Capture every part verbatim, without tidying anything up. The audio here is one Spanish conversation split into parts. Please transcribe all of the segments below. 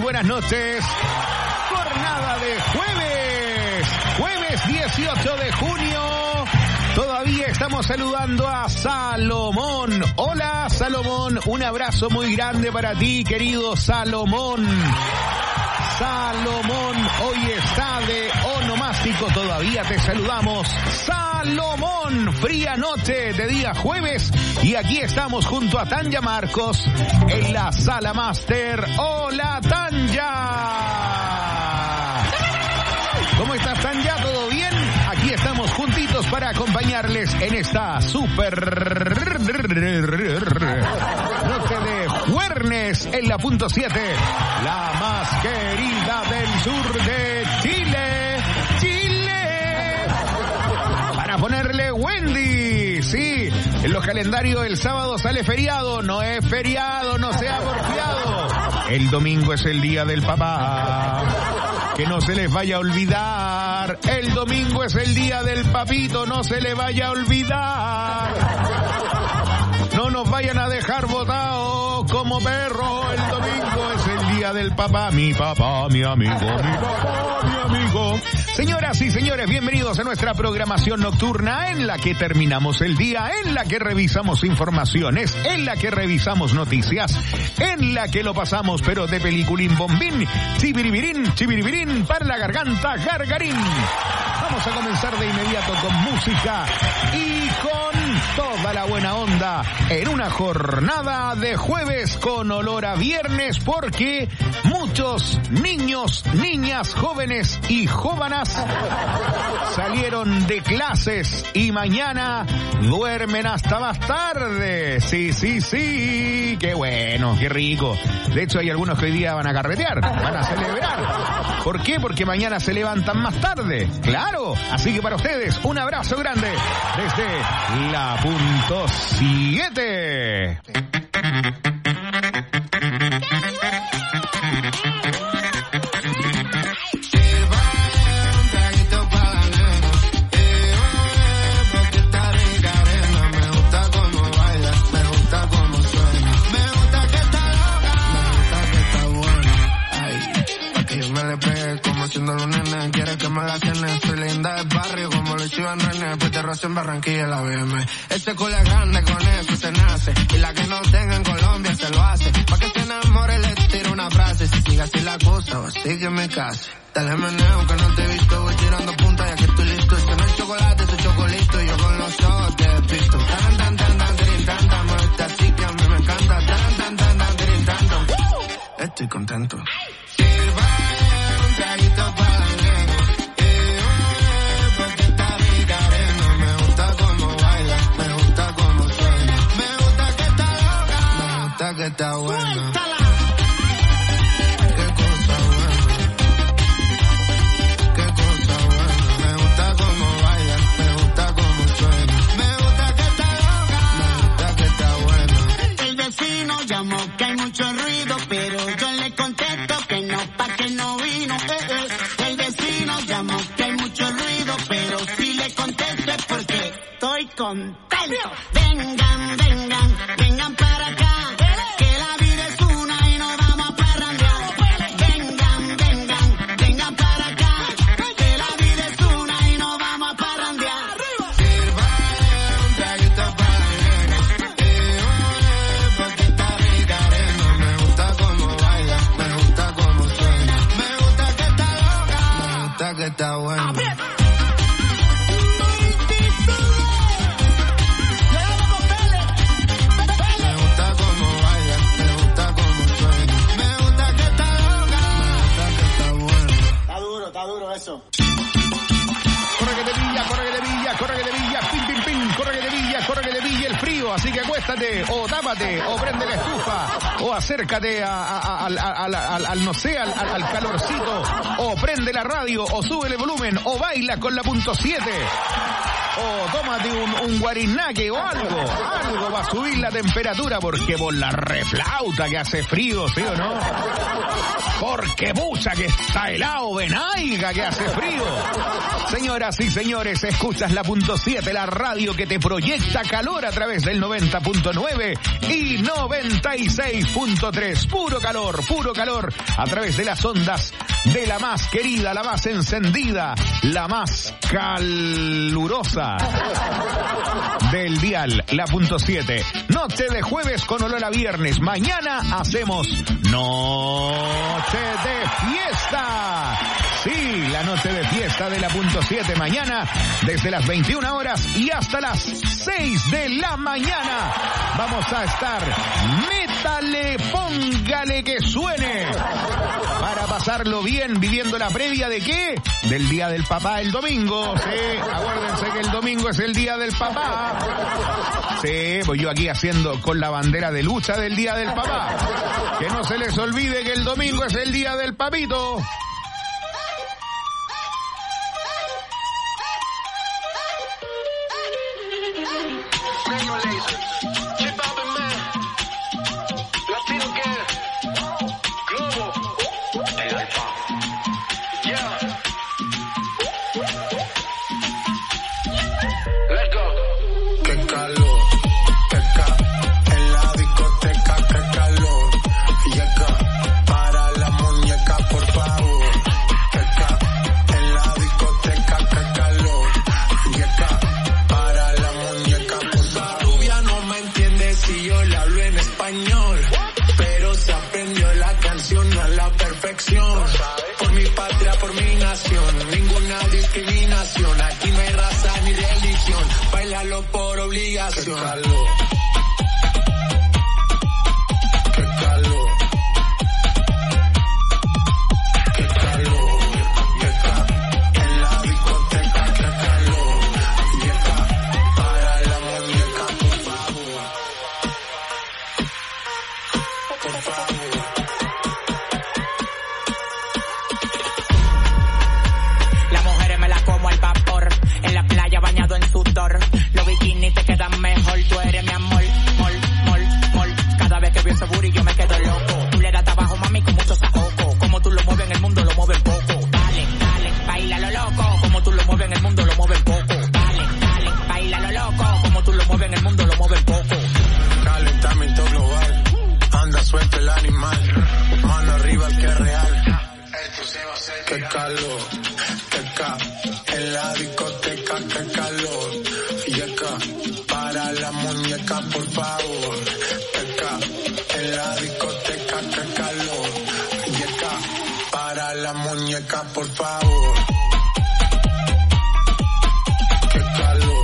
buenas noches. Jornada de jueves, jueves dieciocho de junio. Todavía estamos saludando a Salomón. Hola, Salomón. Un abrazo muy grande para ti, querido Salomón. Salomón hoy está de onomástico. Todavía te saludamos. Salomón, fría noche de día jueves. Y aquí estamos junto a Tanya Marcos en la Sala Máster. Hola, Tanya. ¿Cómo estás, Tanya? ¿Todo bien? Aquí estamos juntitos para acompañarles en esta super noche de jueves en la punto siete, la más querida del sur de Chile, Chile, para ponerle Wendy. Sí, en los calendarios el sábado sale feriado, no es feriado, no sea porfiado. El domingo es el día del papá. Que no se les vaya a olvidar. El domingo es el día del papito, no se le vaya a olvidar. No nos vayan a dejar botados como perros. El domingo es el día del papá. Mi papá, mi amigo, mi papá, mi amigo. Señoras y señores, bienvenidos a nuestra programación nocturna en la que terminamos el día, en la que revisamos informaciones, en la que revisamos noticias, en la que lo pasamos pero de peliculín bombín, chibiribirín, chibiribirín, para la garganta, gargarín. Vamos a comenzar de inmediato con música y con toda la buena onda en una jornada de jueves con olor a viernes, porque muchos niños, niñas, jóvenes y jóvenes salieron de clases y mañana duermen hasta más tarde. Sí, sí, sí, qué bueno, qué rico. De hecho hay algunos que hoy día van a carretear, van a celebrar. ¿Por qué? Porque mañana se levantan más tarde, claro. Así que para ustedes un abrazo grande desde la punto siete. En Barranquilla la B M. Ese culo es grande, con eso se nace. Y la que no tenga en Colombia se lo hace. Pa' que se enamore le tiro una frase. Si sigue así la cosa, así que me case. Dale meneo que no te he visto. Voy tirando punta ya que estoy listo. Ese no es chocolate, ese chocolito. Y yo con los ojos te despisto. Tan, tan, tan, tan, tirin, tan, tan. Muerte así que a mí me encanta. Tan, tan, tan, tan, tirin, tan, tan. Estoy contento. Sirva un traguito para que está buena. ¡Suéltala! Qué cosa buena. Qué cosa buena. Me gusta cómo baila, me gusta cómo suena. Me gusta que está loca, me gusta que está buena. El vecino llamó que hay mucho ruido, pero yo le contesto que no, pa' que no vino. Eh, eh. El vecino llamó que hay mucho ruido, pero si le contesto es porque estoy contento. Vengan, vengan, vengan para acá. Está bueno. Me gusta cómo baila, me gusta cómo suena. Me gusta que está loca, me gusta que está bueno. Está duro, está duro eso. Corre que te pilla, corre que te pilla, corre que te pilla, pim, pim, pim, corre que te pilla, corre que te pilla el frío. Así que acuéstate, o tápate, o prende la estufa, o acércate a, a, a, al, al, al, al, no sé, al, al, al calorcito, o prende la radio, o sube el volumen, o baila con la punto siete. O tómate un, un guarinaque o algo, algo va a subir la temperatura, porque por la reflauta que hace frío, ¿sí o no? Porque bucha que está helado, venaiga que hace frío. Señoras y señores, escuchas la punto siete, la radio que te proyecta calor a través del noventa punto nueve y noventa y seis punto tres. Puro calor, puro calor a través de las ondas de la más querida, la más encendida, la más calurosa del dial, la punto siete. Noche de jueves con olor a viernes. Mañana hacemos noche de fiesta. Sí, la noche de fiesta de la punto siete mañana desde las veintiuna horas y hasta las seis de la mañana. Vamos a estar, métale, póngale que suene, para pasarlo bien viviendo la previa de ¿qué? Del Día del Papá el domingo. Sí, acuérdense que el domingo es el Día del Papá. Sí, voy yo aquí haciendo con la bandera de lucha del Día del Papá. Que no se les olvide que el domingo es el Día del Papito. Por mi patria, por mi nación, ninguna discriminación. Aquí no hay raza ni religión, bailalo por obligación. Qué calor, qué calor, qué calor, y acá en la discoteca, qué calor, y acá para la muñeca, por favor, por favor. Bañado en sudor, los bikinis te quedan mejor. Tú eres mi amor, mol, mol, mol. Cada vez que veo ese booty yo me quedo loco. Tú le das trabajo, mami, con mucho saoco. Como tú lo mueves en el mundo, lo mueves poco. Dale, dale, baila lo loco. Como tú lo mueves en el mundo, lo mueves poco. Dale, dale, baila lo loco. Como tú lo mueves en el mundo, lo mueves poco. Calentamiento global, anda suelto el animal. Mano arriba el que es real. Esto se va a hacer. Qué calor, qué ca. En la discoteca, qué calor. Y acá, para la muñeca, por favor. Acá, en la discoteca, qué calor. Y acá, para la muñeca, por favor. Qué calor.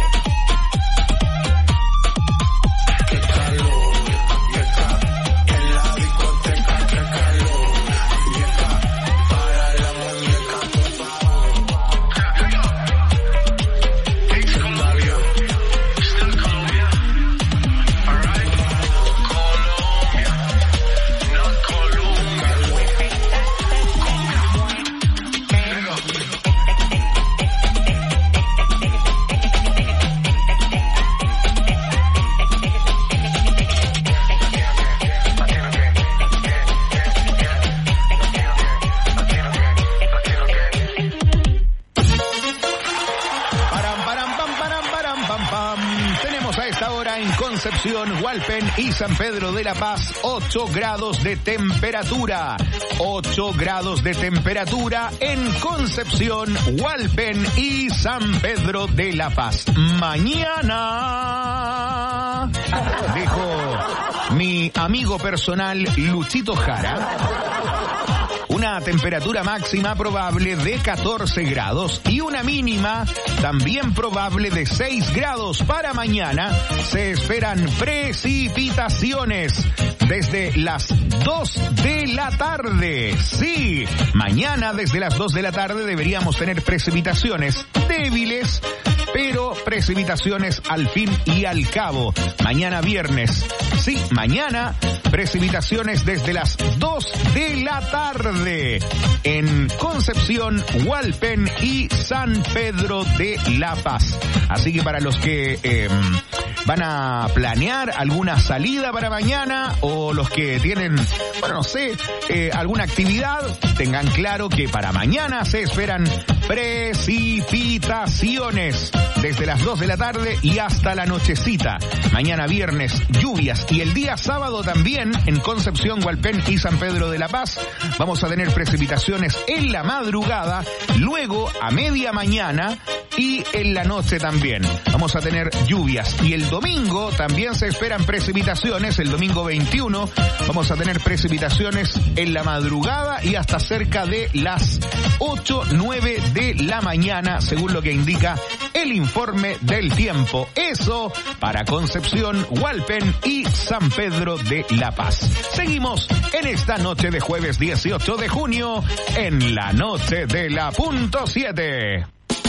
Qué calor. Y acá, en la discoteca, qué calor. Y acá, para la muñeca, por favor. Concepción, Hualpén y San Pedro de la Paz, ocho grados de temperatura. ocho grados de temperatura en Concepción, Hualpén y San Pedro de la Paz. Mañana, dijo mi amigo personal Luchito Jara, una temperatura máxima probable de catorce grados y una mínima también probable de seis grados. Para mañana se esperan precipitaciones desde las dos de la tarde. Sí, mañana desde las dos de la tarde deberíamos tener precipitaciones débiles, pero precipitaciones al fin y al cabo. Mañana viernes, sí, mañana precipitaciones desde las dos de la tarde en Concepción, Hualpén y San Pedro de la Paz. Así que para los que eh, van a planear alguna salida para mañana o los que tienen, bueno, no sé, eh, alguna actividad, tengan claro que para mañana se esperan precipitaciones desde las dos de la tarde y hasta la nochecita. Mañana viernes lluvias y el día sábado también en Concepción, Hualpén y San Pedro de la Paz vamos a tener precipitaciones en la madrugada, luego a media mañana y en la noche también. Vamos a tener lluvias y el domingo también se esperan precipitaciones. El domingo veintiuno vamos a tener precipitaciones en la madrugada y hasta cerca de las ocho, nueve de la mañana, según lo que indica el informe del tiempo. Eso para Concepción, Hualpén y San Pedro de la Paz. Seguimos en esta noche de jueves dieciocho de junio en la noche de la punto siete.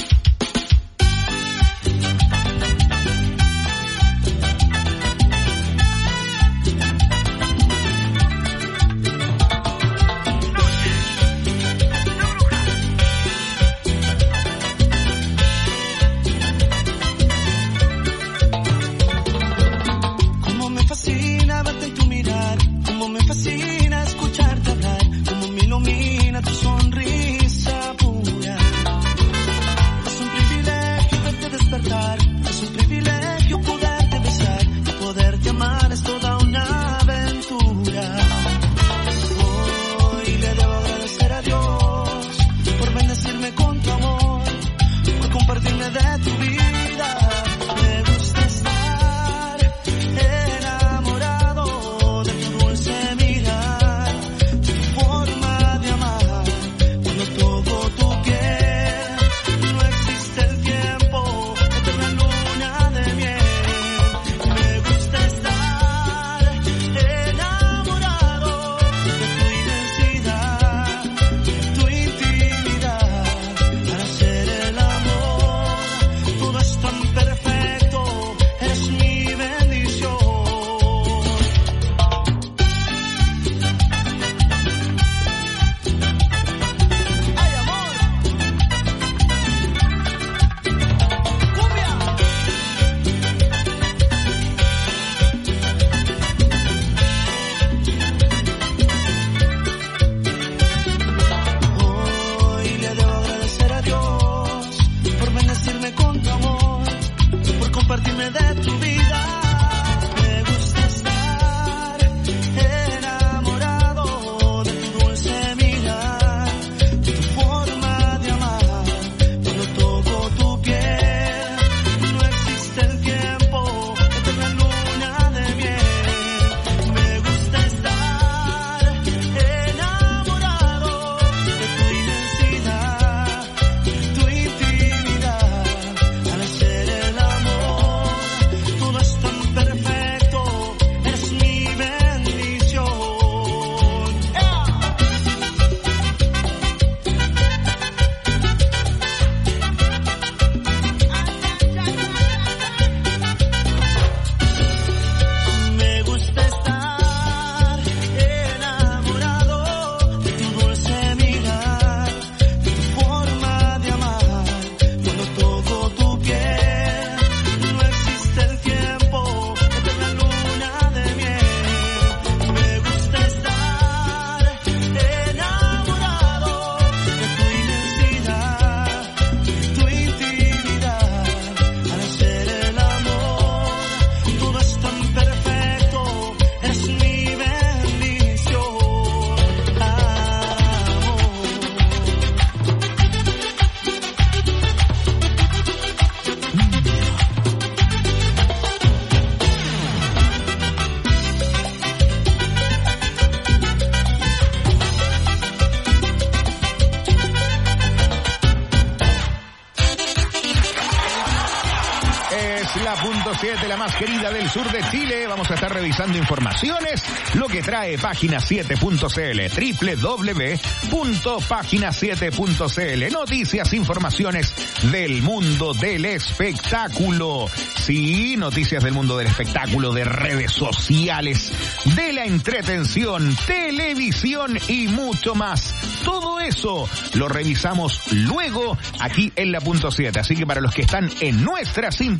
La más querida del sur de Chile. Vamos a estar revisando informaciones, lo que trae página siete punto c l, doble u doble u doble u punto página siete punto c l. Noticias, informaciones del mundo del espectáculo. Sí, noticias del mundo del espectáculo, de redes sociales, de la entretención, televisión y mucho más. Todo eso lo revisamos luego aquí en la punto siete. Así que para los que están en nuestra sintonía,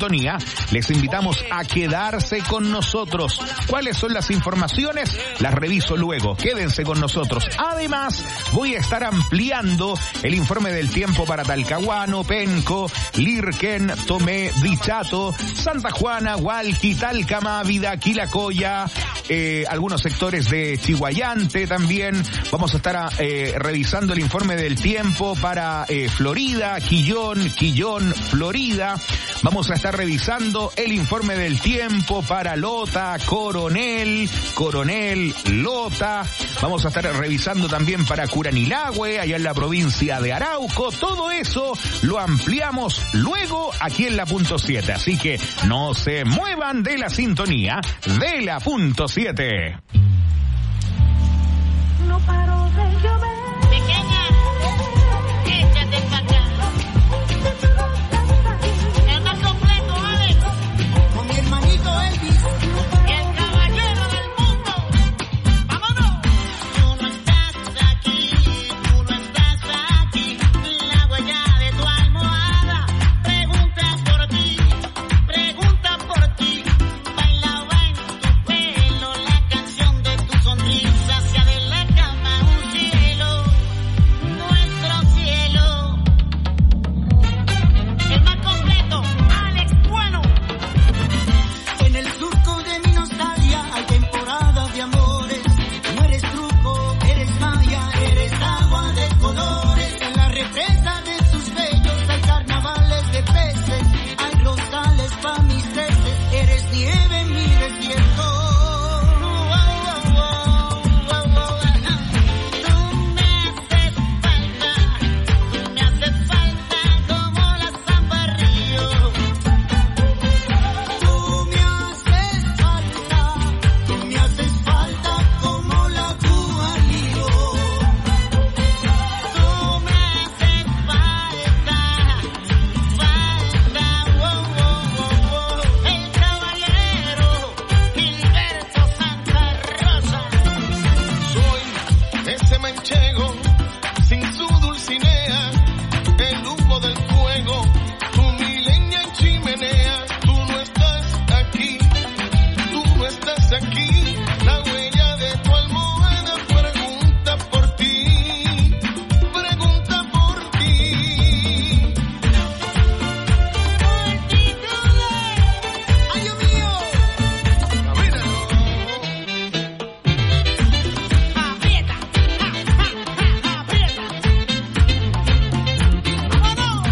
les invitamos a quedarse con nosotros. ¿Cuáles son las informaciones? Las reviso luego. Quédense con nosotros. Además, voy a estar ampliando el informe del tiempo para Talcahuano, Penco, Lirquén, Tomé, Dichato, Santa Juana, Hualqui, Talcamá, Vidaquilacoya, eh, algunos sectores de Chihuayante también. Vamos a estar eh, revisando el informe del tiempo para eh, Florida, Quillón, Quillón, Florida. Vamos a estar revisando el informe del tiempo para Lota, Coronel, Coronel, Lota. Vamos a estar revisando también para Curanilahue, allá en la provincia de Arauco. Todo eso lo ampliamos luego aquí en la punto siete. Así que no se muevan de la sintonía de la punto siete. No paro de llover. Pequeña, échate pa' acá. El más completo, Alex. Con mi hermanito Elvis. El caballero del mundo. ¡Vámonos! Tú no estás aquí, tú no estás aquí. La huella de tu almohada pregunta por ti, pregunta por ti. Bailaba en tu pelo la canción de tu sonrisa. Hacia de la cama un cielo, nuestro cielo. El más completo, Alex Bueno. En el surco de mi nostalgia hay temporadas de amores. No eres truco, eres magia, eres agua de colores. En la represa de tus bellos hay carnavales de peces. Hay rosales pa' mis peces, eres nieve en mi desierto. Oh, oh, oh, oh, oh, oh. Tú me haces falta, tú me haces falta como la Samba Río. Tú me haces falta, tú me haces falta como la Cuba Lío. Tú me haces falta, falta, wow, wow, wow, wow. El caballero Gilberto Santa Rosa. Soy ese manchego sin su dulcinea, el humo del fuego, tu mileña en chimenea. Tú no estás aquí, tú no estás aquí. La huella de tu almohada pregunta por ti, pregunta por ti. Ay, Dios mío. Aprieta, ja, ja, ja, aprieta. ¡Vámonos!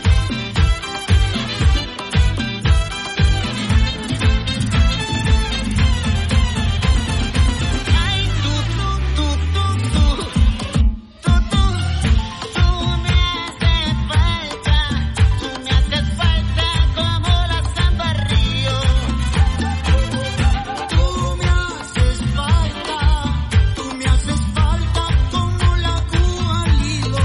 Ay, tú, tú, tú, tú, tú, tú, tú, tú me haces falta, tú me haces falta como la Samba Río. Tú me haces falta, tú me haces falta como la Cuba Lío.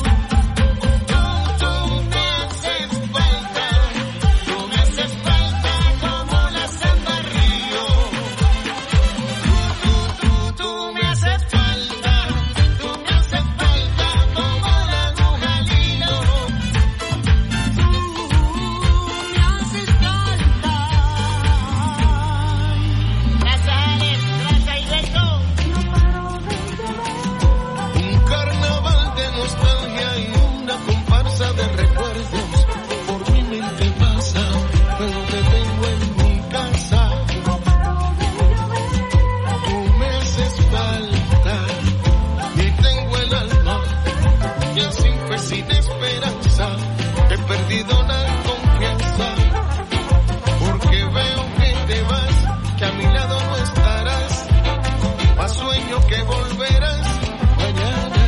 Tú, tú me haces falta, tú me haces falta como la Samba Río. Tú, tú me haces falta, tú me haces falta como la aguja al hilo. Tú me haces falta. Gracias, Alex. Gracias, Gilberto. Un carnaval de nostalgia y una comparsa de recuerdos. Por mi mente pasa, pero te tengo en mi casa. Tú me haces falta y tengo el alma ya sin fe, sin esperanza. He perdido la confianza porque veo que te vas, que a mi lado no estarás. Más sueño que volverás mañana.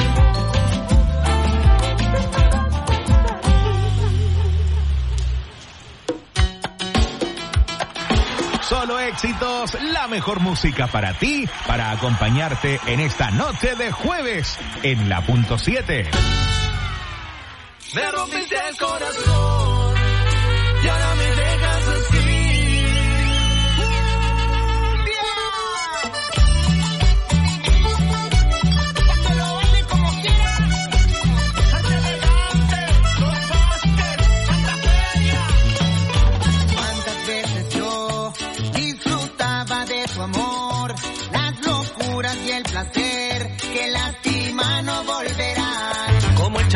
Solo éxitos, la mejor música para ti, para acompañarte en esta noche de jueves en la punto siete. Me rompiste el corazón y ahora me dejas así. Que lo baile como quieras. Arte elegante, los Foster, Santa Feria.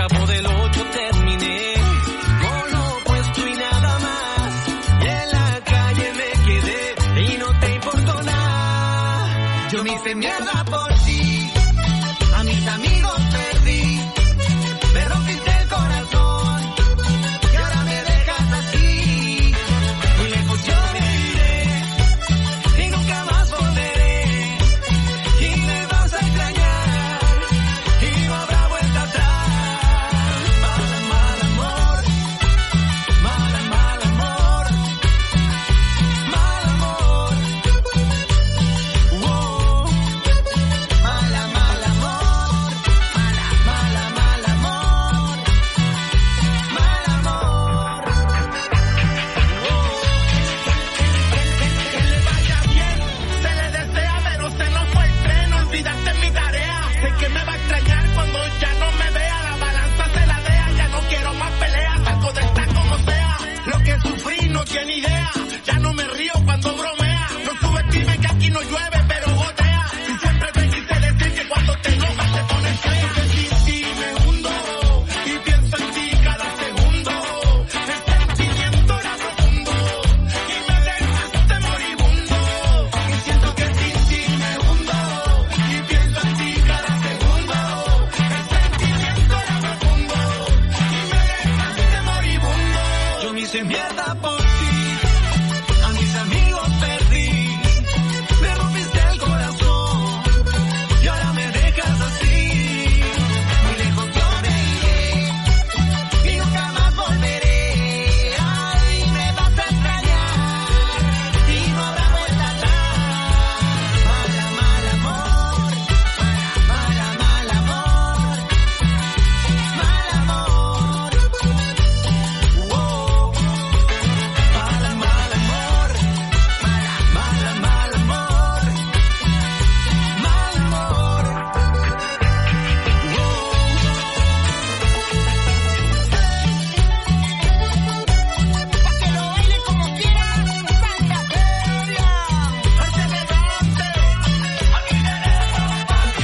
chavo del ocho terminé con lo puesto y nada más. Y en la calle me quedé y no te importó nada. Yo me hice mierda por ti, a mis amigos perdí, me rompiste el corazón y ahora me dejas así. Muy lejos yo me iré y nunca más volveré, y me vas a extrañar y no habrá vuelta atrás. Mal, mal amor, mal, mal amor, mal amor. Wow. Mala, mal amor, mala, mala, mal amor, mal amor. Wow. Que le vaya bien, se le desea, pero se nos fue el tren. Olvidaste mi tarea, sé que me va a extrañar cuando ya no me vea. La balanza se la dea, ya no quiero más peleas, salgo de esta como sea. Lo que sufrí no tiene idea, ya no me río cuando bromea. No subestimes que aquí no llueve, pero gotea. Y siempre te quise decir que cuando te enojas te pones feo. Que sin ti me hundo y pienso en ti cada segundo. El sentimiento era profundo y me dejaste moribundo. Y siento que sin ti me hundo y pienso en ti cada segundo. El sentimiento era profundo y me dejaste moribundo. Yo me hice mierda por ti, a mis amigos perdí, me rompiste el corazón y ahora me dejas así. Muy lejos yo me iré y nunca más volveré. Ay, me vas a extrañar y no habrá vuelta atrás. Mala, mal amor, mala, mal amor, mal amor. Wow. Mala, mal amor, mala, mala, mal amor, mal amor. Wow. Pa' que lo baile como quieran, Santa Feria. Arte elegante, aquí tenemos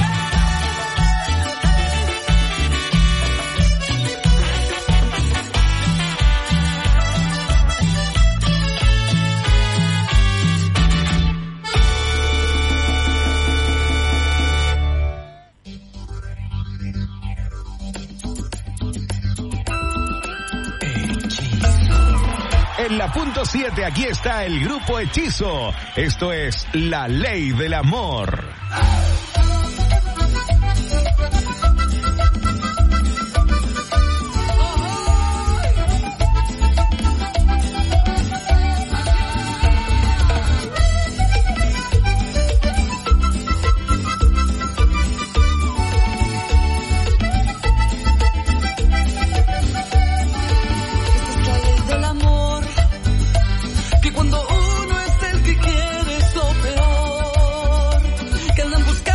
En la punto siete, aquí está el grupo Hechizo. Esto es La Ley del Amor. Esta es la ley del amor, que cuando uno es el que quiere es lo peor, que andan buscando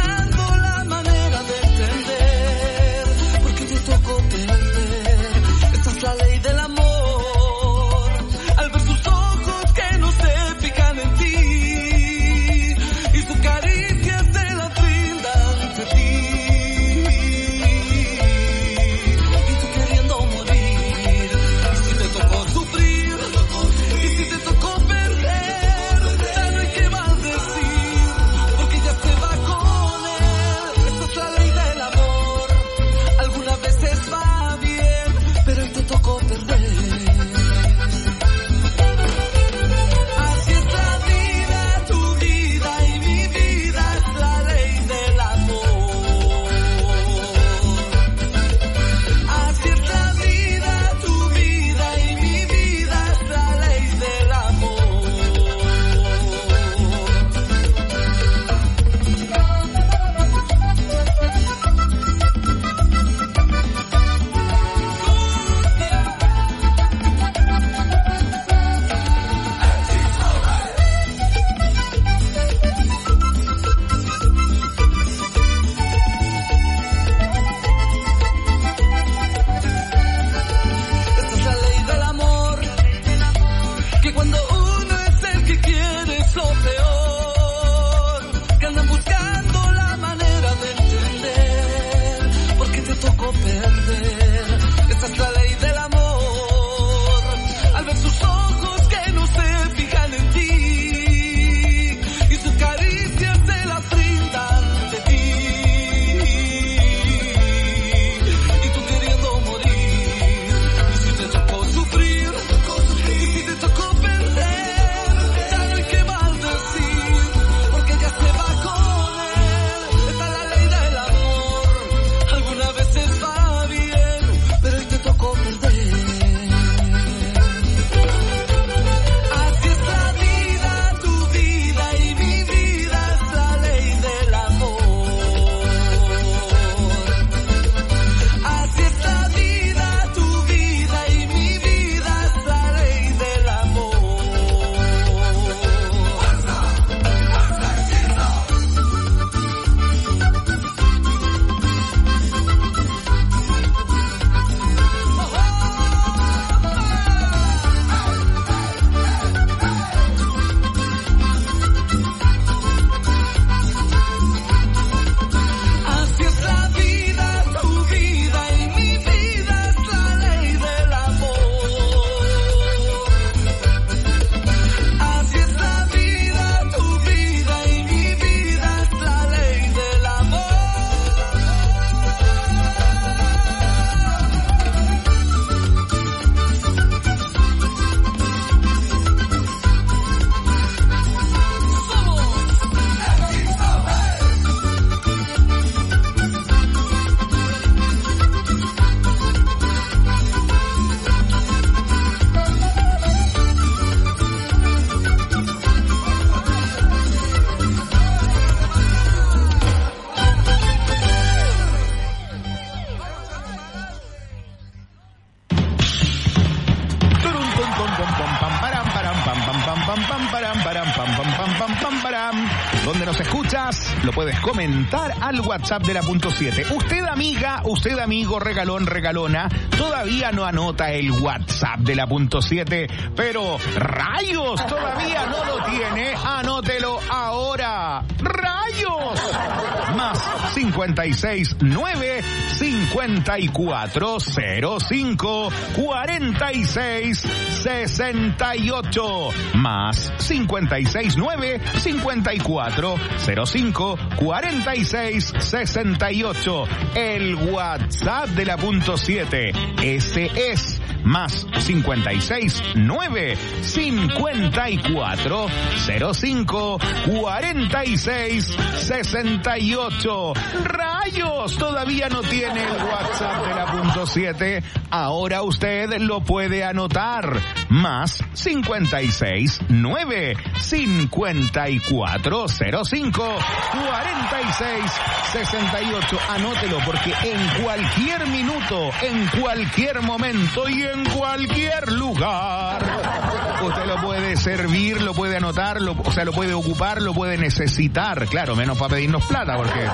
más, lo puedes comentar al WhatsApp de la punto siete. Usted, amiga, usted, amigo, regalón, regalona, todavía no anota el WhatsApp de la punto siete, pero rayos, todavía no lo tiene, anótelo ahora. ¡Rayos! Más cincuenta y seis nueve cincuenta y cuatro cero cinco cuarenta y seis sesenta y ocho. Más cincuenta y seis nueve cincuenta y cuatro cero cinco cuarenta y seis sesenta y ocho. El WhatsApp de la punto siete. Ese es más cincuenta y seis nueve cincuenta y cuatro cero cinco cuarenta y seis sesenta y ocho. ¡Rayos! Todavía no tiene el WhatsApp de la punto siete. Ahora usted lo puede anotar. Más cincuenta y seis nueve cincuenta y cuatro cero cinco cuarenta y seis sesenta y ocho. Anótelo, porque en cualquier minuto, en cualquier momento y en cualquier lugar usted lo puede servir, lo puede anotar, lo, o sea, lo puede ocupar, lo puede necesitar. Claro, menos para pedirnos plata, porque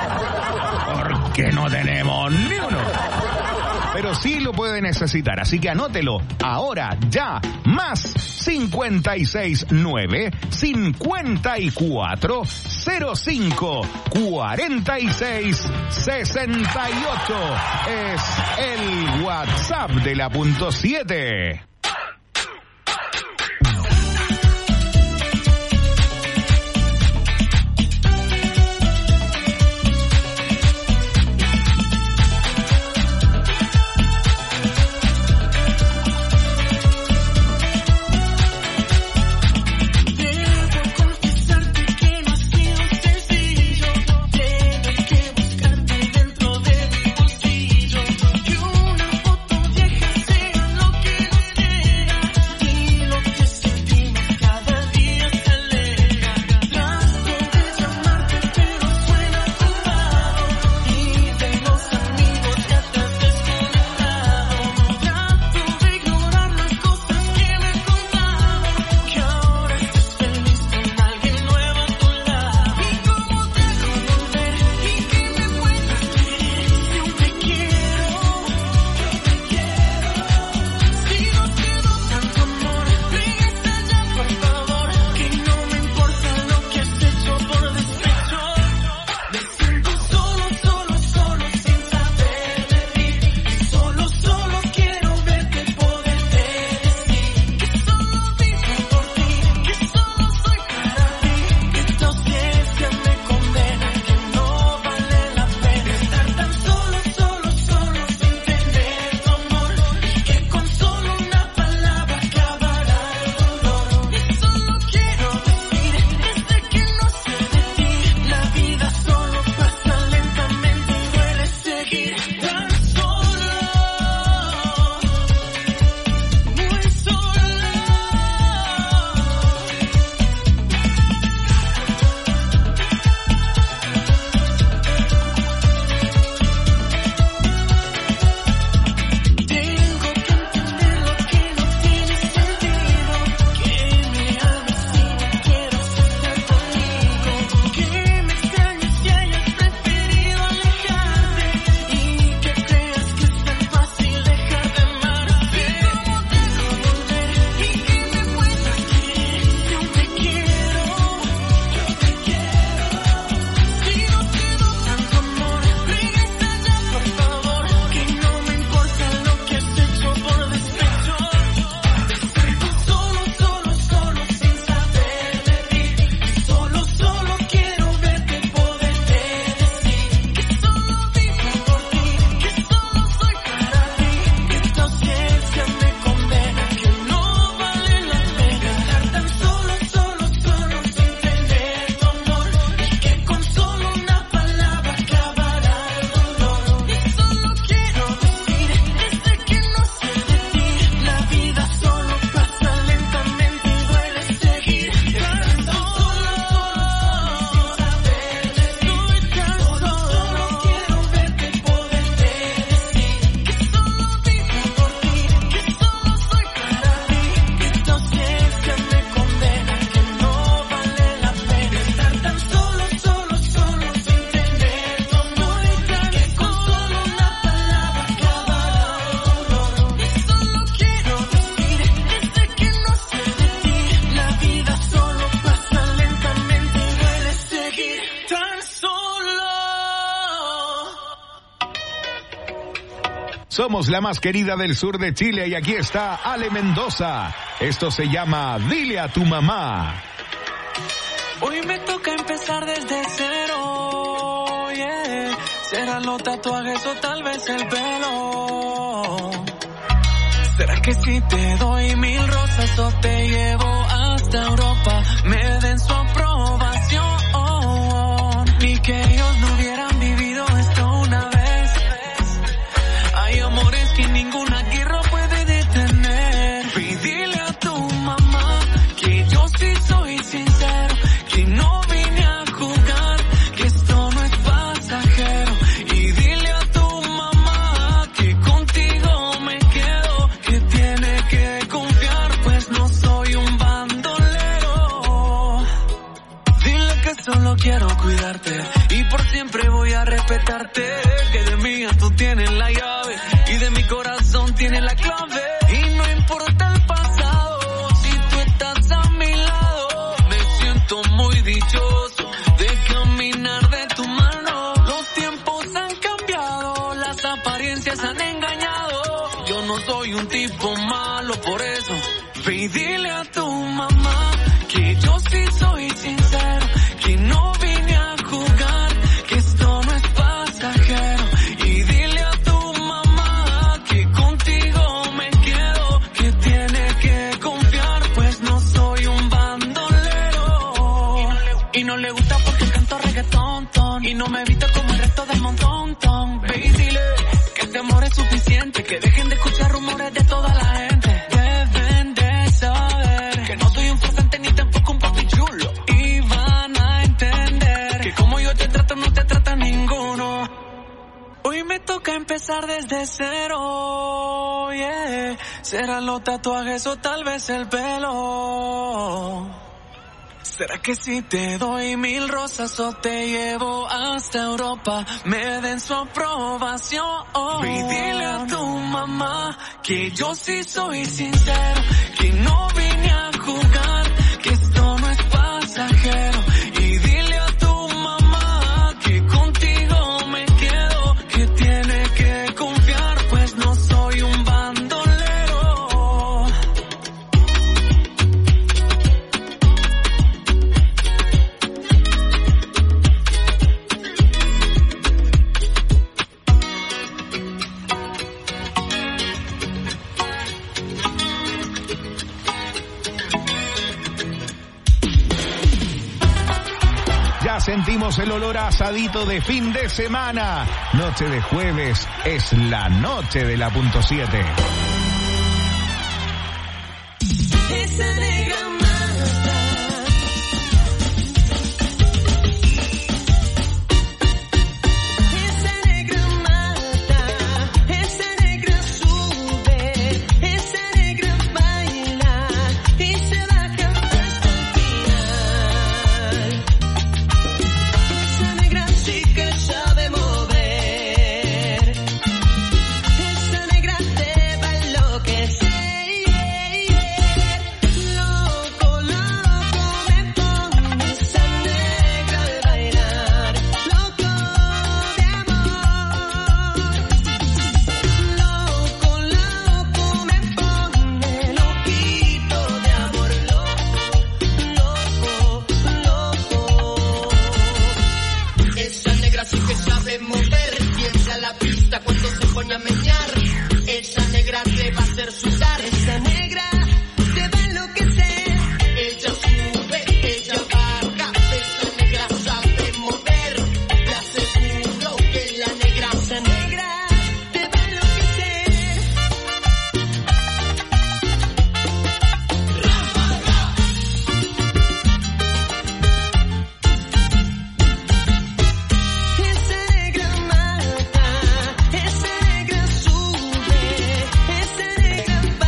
porque no tenemos ni uno. Pero sí lo puede necesitar, así que anótelo ahora, ya. Más cincuenta y seis nueve cincuenta y cuatro cero cinco cuarenta y seis sesenta y ocho. Es el WhatsApp de la punto siete. Dentro de mi bolsillo y una foto vieja sea lo que nos quede. Somos la más querida del sur de Chile y aquí está Ale Mendoza. Esto se llama Dile a tu mamá. Hoy me toca empezar desde cero, yeah. Serán los tatuajes o tal vez el pelo. ¿Será que si te doy mil rosas o te llevo hasta Europa, me den su aprobación? Ni que ellos no hubieran vivido esto una vez. Hay amores que ninguna guerra puede detener. Y dile a tu mamá que yo sí soy sincero, que no vine a jugar, que esto no es pasajero. Y dile a tu mamá que contigo me quedo, que tiene que confiar, pues no soy un bandolero. Dile que solo quiero cuidarte y por siempre voy a respetarte, que de mí a tú tienes la llave y de mi corazón tienes la clave. Y no importa el pasado, si tú estás a mi lado, me siento muy dichoso de caminar de tu mano. Los tiempos han cambiado, las apariencias han engañado. Yo no soy un tipo malo, por eso ve y dile a tu mamá que yo sí soy sincero, que no vine a jugar, que esto no es pasajero. Y dile a tu mamá que contigo me quedo, que tiene que confiar, pues no soy un bandolero. Y no le gusta porque canto reggaetón, ton, y no me evita como el resto del montón, ton. Ve y dile que este amor es suficiente, que dejen de escuchar rumores de toda la gente. Deben de saber que no soy un farsante ni tampoco un papi chulo, y van a entender que como yo te trato no te trata ninguno. Hoy me toca empezar desde cero, yeah. Serán los tatuajes o tal vez el pelo. ¿Será que si te doy mil rosas o te llevo hasta Europa, me den su aprobación? Y dile a tu mamá que yo sí soy sincero, que no vine a jugar, que esto no es pasajero. Y dile a tu mamá que contigo me quedo, que tiene que confiar, pues no soy un bandolero. Sentimos el olor a asadito de fin de semana. Noche de jueves es la noche de la punto siete. Esa negra mata. Esa negra mata. Esa negra sube. Esa negra baila y se baja hasta el final. Esa negra sí que sabe mover. Esa negra te va a enloquecer. Loco, loco me pone esa negra al bailar. Loco de amor. Loco, loco me pone loquito de amor. Loco, loco, loco. Esa negra sí que sabe mover, tiembla la pista cuando se pone a menear. Esa negra te va a hacer sudar. Esa negra te va a enloquecer. Ella sube, ella baja. Esa negra sabe mover. Te aseguro que la negra Esa negra te va a enloquecer. Esa negra mata. Esa negra sube. Esa negra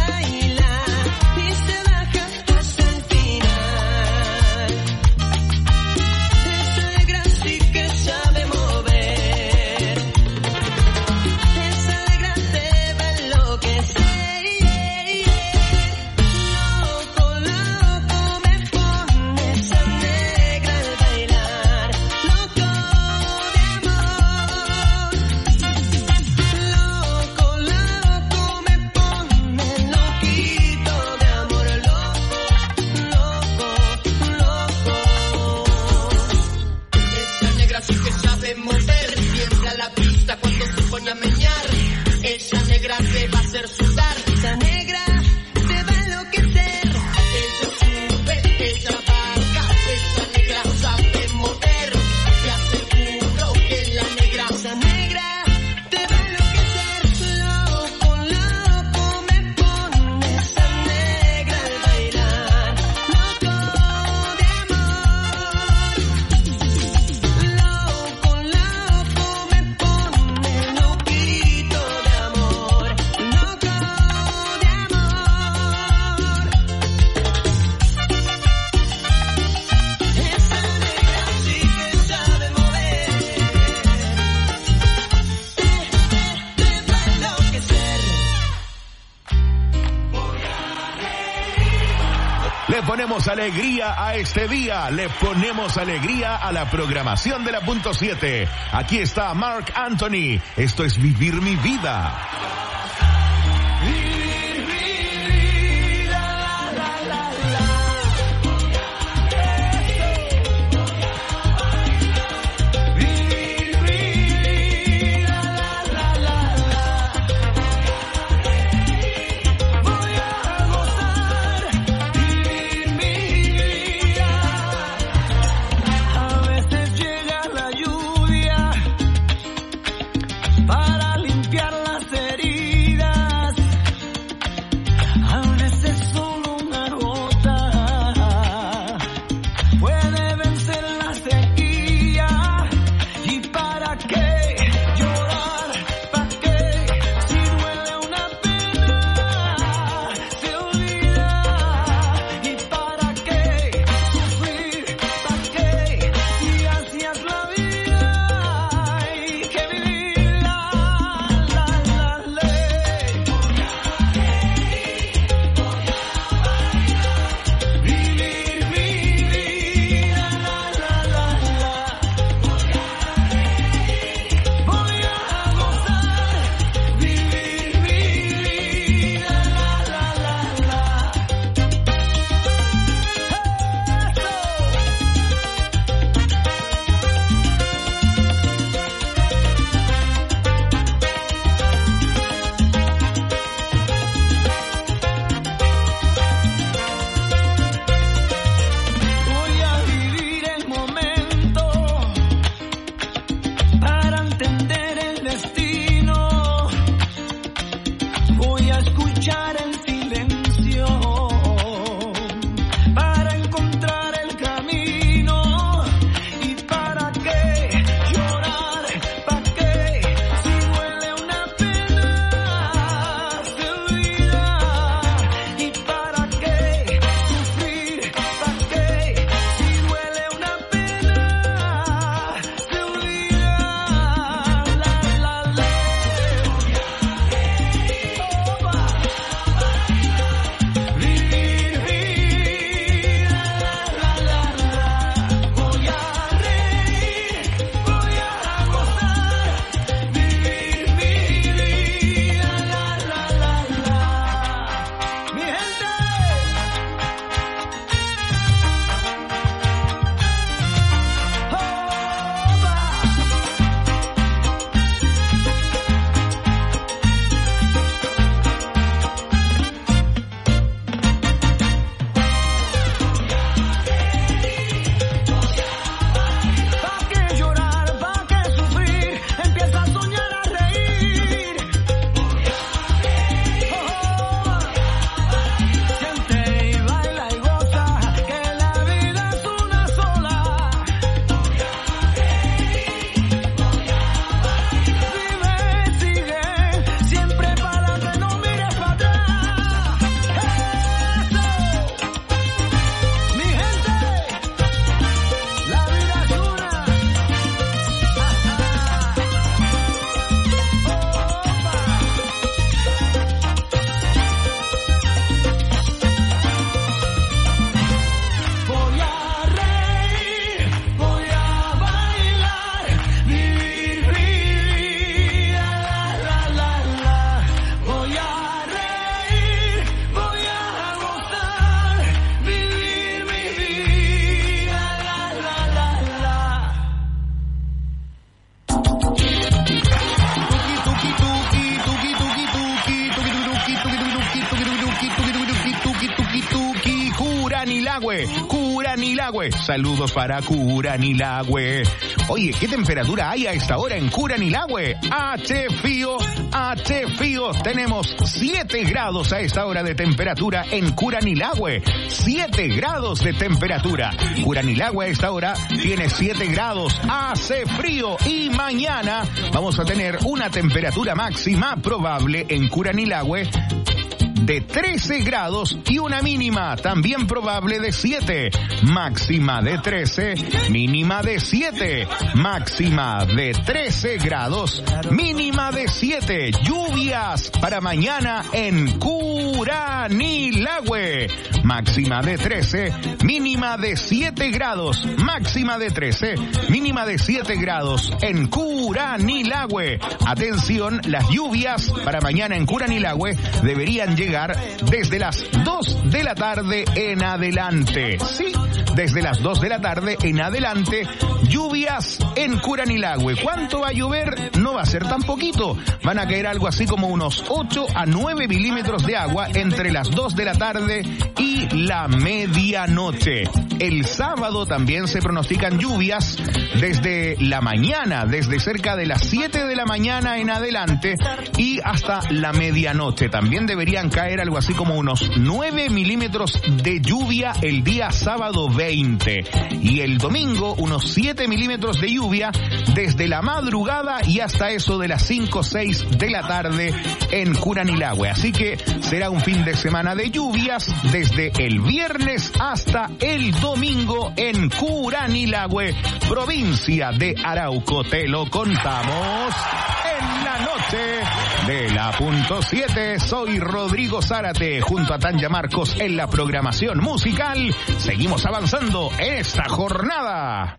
Le ponemos alegría a este día, le ponemos alegría a la programación de la punto siete. Aquí está Marc Anthony, esto es Vivir mi Vida. Para limpiar las heridas, Curanilahue, Curanilahue. Saludos para Curanilahue. Oye, ¿qué temperatura hay a esta hora en Curanilahue? ¡H fío! ¡H fío! Tenemos siete grados a esta hora de temperatura en Curanilahue. siete grados de temperatura. Curanilahue a esta hora tiene siete grados. Hace frío y mañana vamos a tener una temperatura máxima probable en Curanilahue de trece grados y una mínima también probable de siete. Máxima de trece, mínima de siete. Máxima de trece grados, mínima de siete. Lluvias para mañana en Curanilahue. Máxima de trece, mínima de siete grados. Máxima de trece, mínima de siete grados en Curanilahue. Atención, las lluvias para mañana en Curanilahue deberían llegar desde las dos de la tarde en adelante. Sí, desde las dos de la tarde en adelante, lluvias en Curanilahue. ¿Cuánto va a llover? No va a ser tan poquito. Van a caer algo así como unos ocho a nueve milímetros de agua entre las dos de la tarde y la medianoche. El sábado también se pronostican lluvias desde la mañana, desde cerca de las siete de la mañana en adelante y hasta la medianoche. También deberían caer algo así como unos nueve milímetros de lluvia el día sábado veinte. Y el domingo unos siete milímetros de lluvia desde la madrugada y hasta eso de las cinco o seis de la tarde en Curanilahue. Así que será un fin de semana de lluvias desde el viernes hasta el domingo en Curanilahue, provincia de Arauco. Te lo contamos en la noche de la punto siete. Soy Rodrigo Zárate junto a Tanya Marcos en la programación musical. Seguimos avanzando en esta jornada.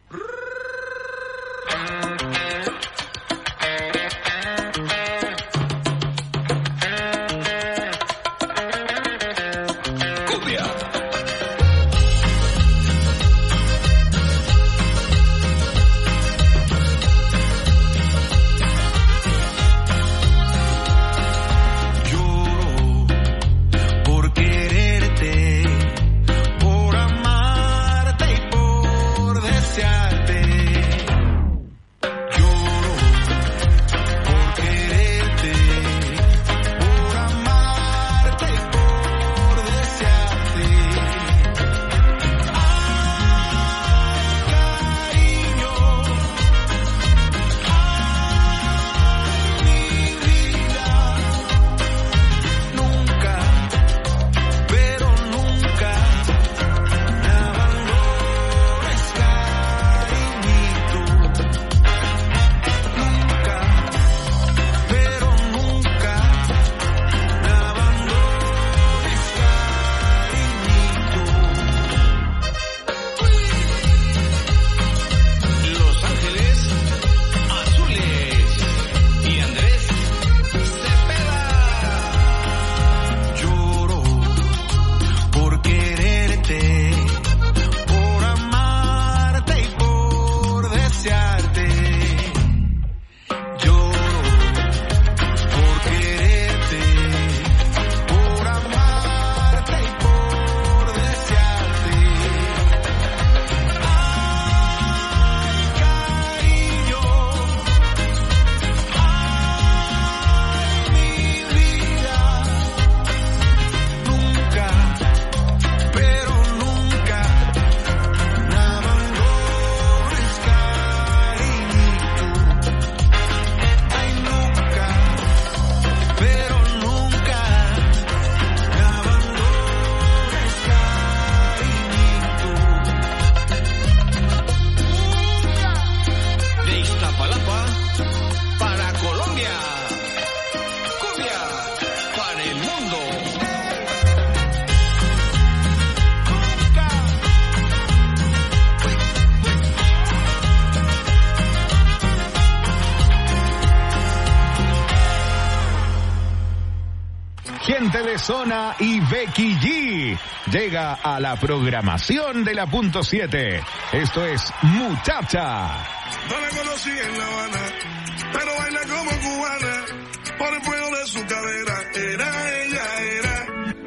De Zona y Becky G llega a la programación de la punto siete. Esto es Muchacha. No la conocí en La Habana, pero baila como cubana, por el fuego de su cadera. Era ella, era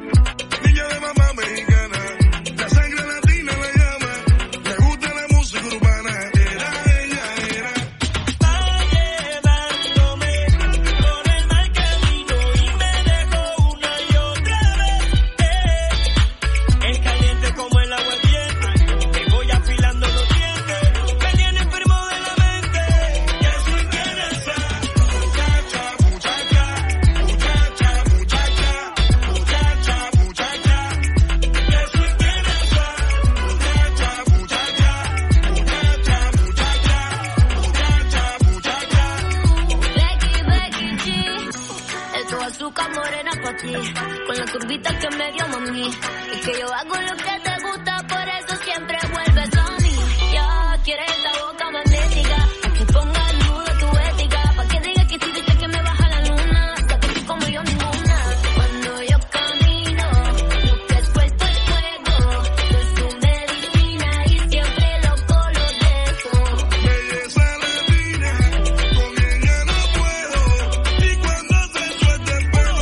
niña de mamá mexicana, la sangre latina la llama, le gusta la música urbana. Era ella, era. Va llevándome por el mal camino y me dejó una y otra vez. Eh, es caliente como el agua hirviente, que voy afilando los dientes, me tiene enfermo de la mente, que soy quien esa muchacha, muchacha, muchacha, muchacha. con la curvita que me dio mami. Y que yo hago lo que te gusta, por eso siempre vuelves a mí. Ya quieres esta boca magnética, pa' que ponga en duda tu ética, pa' que diga que si viste que me baja la luna, ya que tú como yo ninguna. Cuando yo camino, lo que suelto es fuego, soy tu medicina y siempre loco lo dejo. Belleza latina, con ella no puedo, y cuando se suelta el pelo,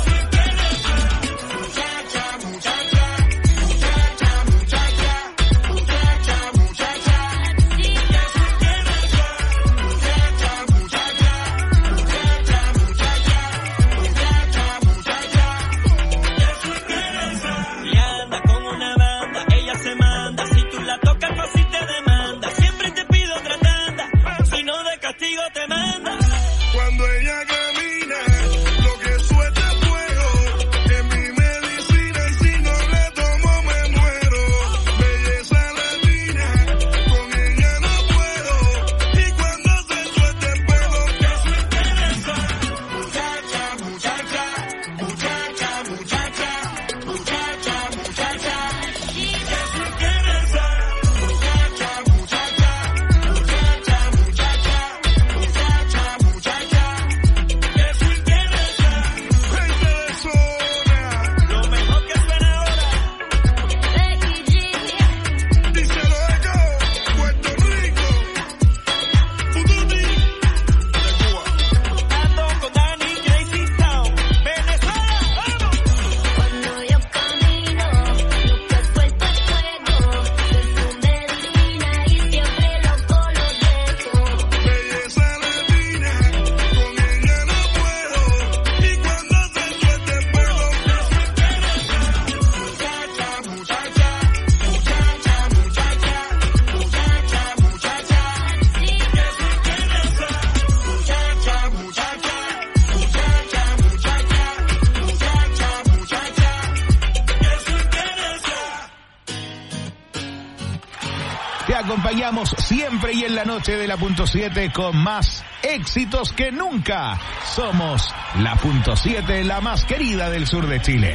muchacha, muchacha, muchacha, muchacha, muchacha, muchacha, muchacha, sí, que si quieres ser, muchacha, muchacha, muchacha, muchacha, muchacha, muchacha, que si quieres ser. Y anda con una banda, ella se manda. Si tú la tocas, fácil te demanda. Siempre te pido otra tanda, si no de castigo te manda. Cuando ella camina, lo que suelta es fuego, es mi medicina y si no le tomo me muero. Belleza latina, con ella no puedo, y cuando se suelta el pelo, que si quieres ser, muchacha, muchacha, muchacha, muchacha, muchacha, muchacha, que si quieres ser, muchacha, muchacha, muchacha, muchacha, muchacha, muchacha, que si quieres ser. Gente de zona, Lo mejor que suena ahora. Becky G. díselo Eco, Puerto Rico, Fututi, de Cuba. Ando con Danny, Crazy Town, Venezuela, vamos. Cuando yo camino, lo que suelto es fuego, soy tu medicina y siempre loco lo dejo. Belleza latina, con ella no puedo, y cuando se suelta el pelo, que si quieres ser, muchacha, muchacha, muchacha, muchacha, muchacha, muchacha, Sí, que si quieres ser, muchacha, muchacha, muchacha, muchacha, muchacha, muchacha, que si quieres ser. Te acompañamos siempre y en la noche de la punto siete con más éxitos que nunca. Somos la punto siete, la más querida del sur de Chile.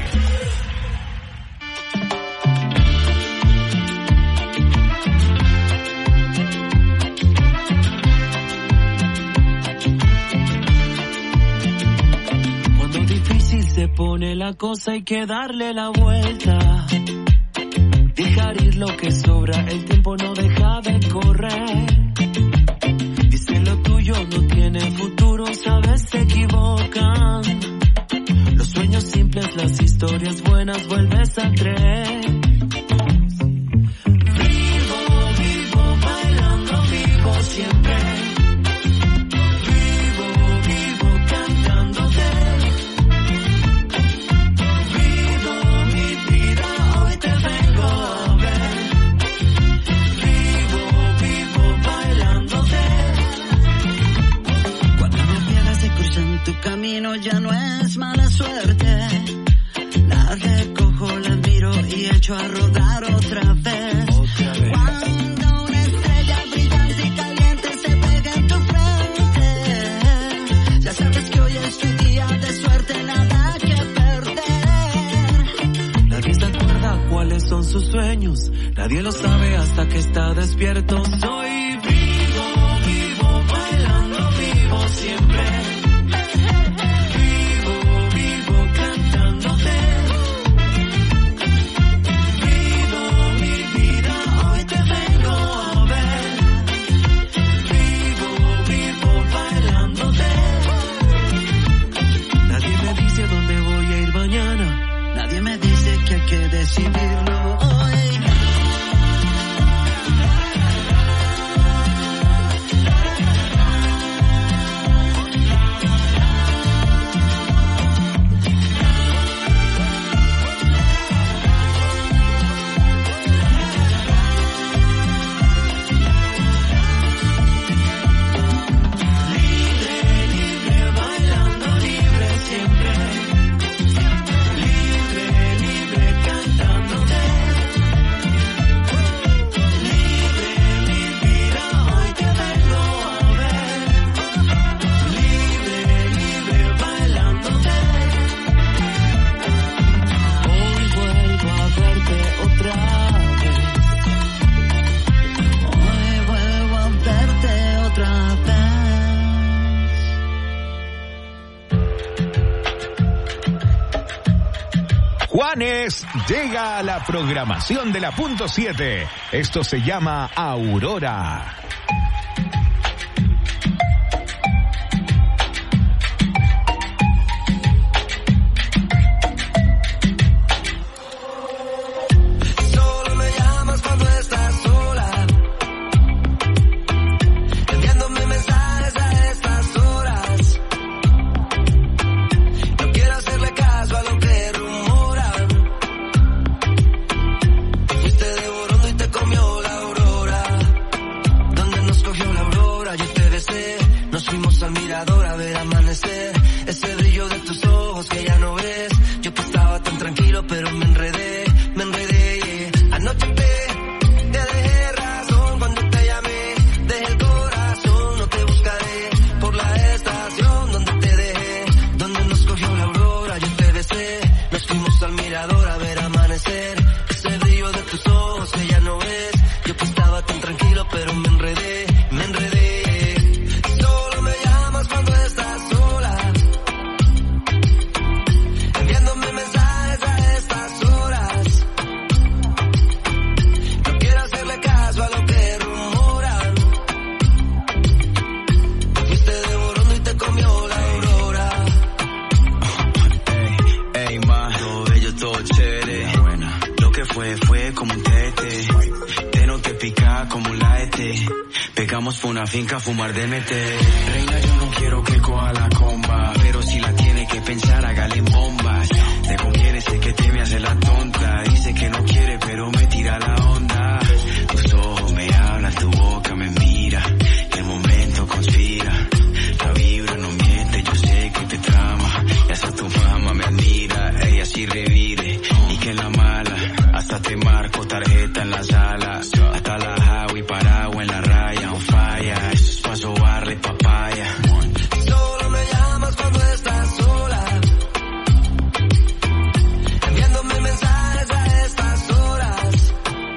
Cuando difícil se pone la cosa hay que darle la vuelta. Dejar ir lo que sobra, el tiempo no deja de correr. Dice lo tuyo no tiene futuro, sabes te equivocan. Los sueños simples, las historias buenas vuelves a creer. Vivo, vivo, bailando, vivo siempre. Vivo, vivo, cantándote. Vivo mi vida, hoy te vengo a ver. Vivo, vivo, bailándote. Cuando me pierdas y cruzan tu camino ya no es mala suerte. La recojo, la admiro y echo a rodar otra vez. Otra vez. Cuando una estrella brillante y caliente se pega en tu frente, ya sabes que hoy es tu día de suerte, nada que perder. Nadie se acuerda cuáles son sus sueños. Nadie lo sabe hasta que está despierto. Soy vivo, vivo, bailando, vivo siempre. Vivo, vivo, cantándote. Vivo mi vida, hoy te vengo a ver. Vivo, vivo, bailándote. Nadie me dice dónde voy a ir mañana. Nadie me dice que hay que decidirlo hoy. Libre, libre, bailando, libre siempre. Libre, libre, cantándote. Juanes llega a la programación de la punto siete. Esto se llama Aurora. Finca fumar D M T. Reina, yo no quiero que coja la comba, pero si la tiene que pensar, hágale bombas. Te conviene, sé que te me hace la tonta. Dice que no quiere, pero me tira la onda. Tus ojos me hablan, tu boca me mira. Y el momento conspira. La vibra no miente, yo sé que te trama. Y hasta tu mamá me admira. Ella sí revive. Y que en la mala, hasta te marco tarjeta en la sala. Hasta la Javi parado en la raya, on fire. Eso es pa' sobarle papaya. Solo me llamas cuando estás sola, enviándome mensajes a estas horas.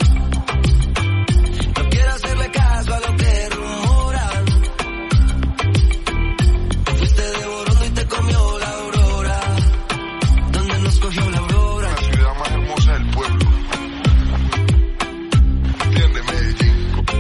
No quiero hacerle caso a lo que rumoran. Te fuiste de Borondo y te comió la aurora. ¿Dónde nos cogió la aurora? La ciudad más hermosa del pueblo. ¿Entiendes, Medellín?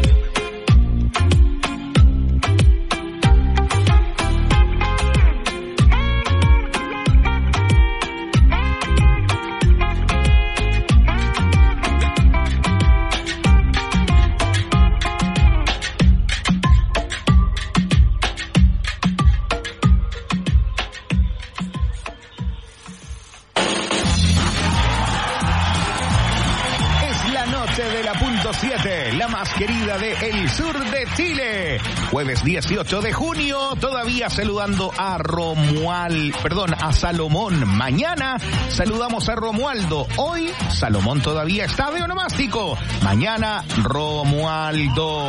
La más querida de el sur de Chile. Jueves dieciocho de junio, todavía saludando a Romuald, perdón, a Salomón. Mañana saludamos a Romualdo. Hoy Salomón todavía está de onomástico. Mañana Romualdo.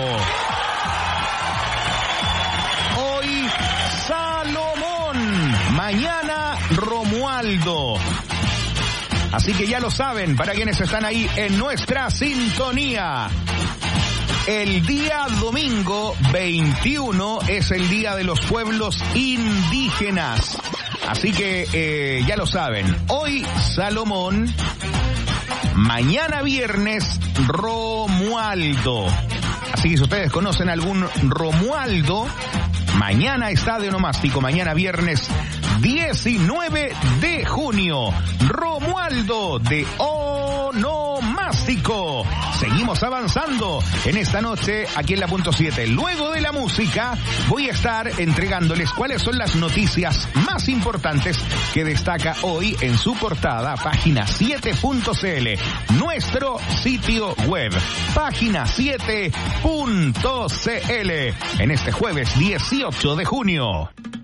Hoy Salomón. Mañana Romualdo. Así que ya lo saben, para quienes están ahí en nuestra sintonía. El día domingo veintiuno es el día de los pueblos indígenas. Así que eh, ya lo saben. Hoy Salomón, mañana viernes Romualdo. Así que si ustedes conocen algún Romualdo, mañana está de onomástico, mañana viernes diecinueve de junio. Romualdo de onomástico. Seguimos avanzando en esta noche aquí en la punto siete. Luego de la música voy a estar entregándoles cuáles son las noticias más importantes que destaca hoy en su portada, página siete punto c l, nuestro sitio web, página siete punto c l, en este jueves dieciocho de junio.